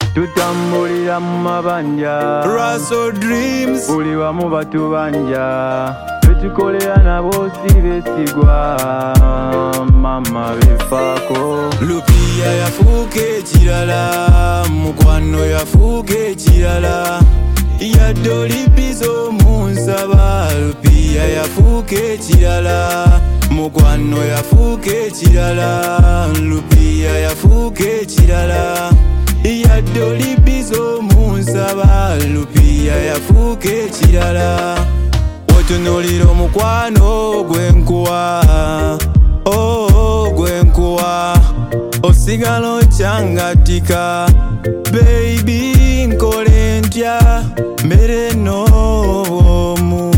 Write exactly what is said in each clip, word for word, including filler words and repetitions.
tutambulira mu mabanja Russell Dreams buli wamu batubanja tukolera nabo si besigwa mama befaako Lupia yafuuka ekirala mukwano yafuuka ekirala yadde olipizo munsaba Lupia yafuuka ekirala mukwano yafuuka ekirala Lupia yafuuka ekirala yadde olipizo munsaba Lupia yafuuka ekirala otunulira omukwano gwenkuwa oh gwenkuwa osigala ocyangatika baby nkole ntya mbere n'obwomu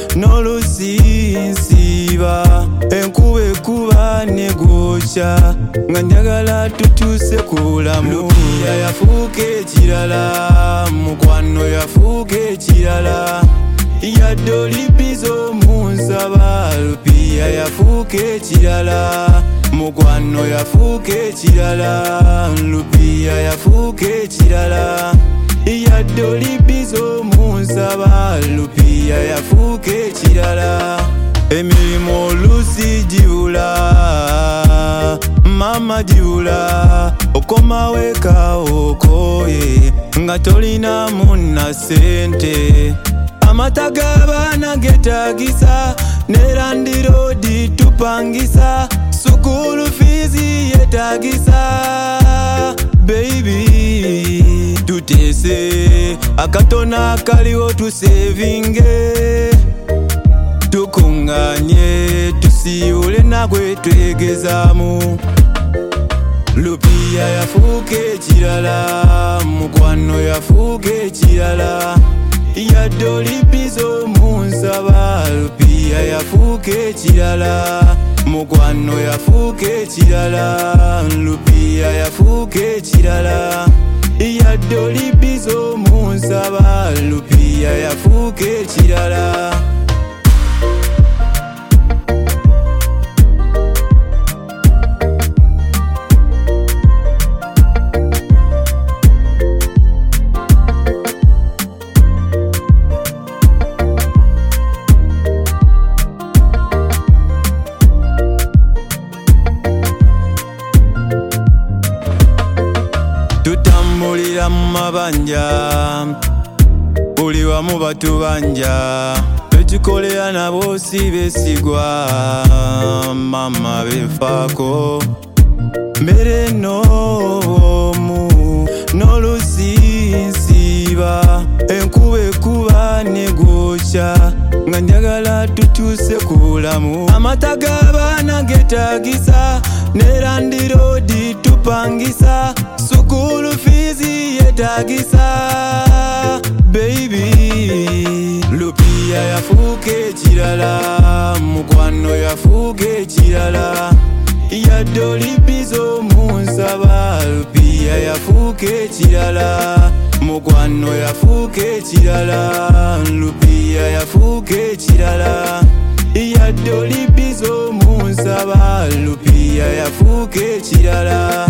n'olusinsiba enkuba ekuba negwokya nga njagala tutuuse ku bulamu Lupia yafuuka ekirala mukwano yafuuka ekirala yadde olipizo munsaba Lupia yafuuka ekirala mukwano yafuuka ekirala Lupia yafuuka ekirala yadde olipizo munsaba Lupia yafuuka ekirala emirimu oluusi gibula mama gibula okomawo eka okooye nga tolinamu na sente amata g'abaana getagisa ne landi roodi tupangisa sukulu fiizi yetagisa baby tuteese akatona akaliwo tusevinge tukunganye tusiibule nagwe twegezaamu Lupia yafuuka ekirala mukwano yafuuka ekirala yadde olipizo munsaba Lupia yafuuka ekirala mukwano yafuuka ekirala Lupia yafuuka ekirala yadde olipizo munsaba Lupia yafuuka ekirala tutambulira mu mabanja buli wamu batubanja tukolera nabo si besigwa mama befaako mbere n'obwomu n'olusinsiba enkuba ekuba negwokya nga njagala tutuuse ku bulamu amata g'abaana getagisa ne landi roodi tupangisa sukulu fiizi yetagisa baby Lupia yafuuka ekirala mukwano yafuuka ekirala yadde olipizo munsaba Lupia yafuuka ekirala mukwano yafuuka ekirala Lupia yafuuka ekirala yadde olipizo munsaba Lupia yafuuka ekirala